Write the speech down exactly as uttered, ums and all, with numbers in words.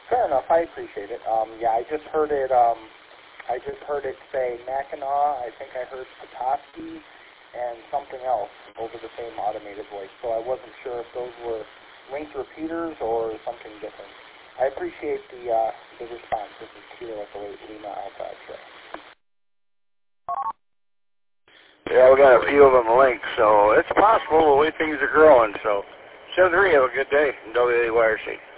Fair enough. I appreciate it. Um, yeah, I just heard it. Um, I just heard it say Mackinac. I think I heard Petoskey and something else over the same automated voice. So I wasn't sure if those were linked repeaters or something different. I appreciate the uh, the response. This is Kilo at the Lima Alpha X-Ray. Yeah, we got a few of them linked, so it's possible the way things are growing. So, seven three, have a good day. W A Y R C.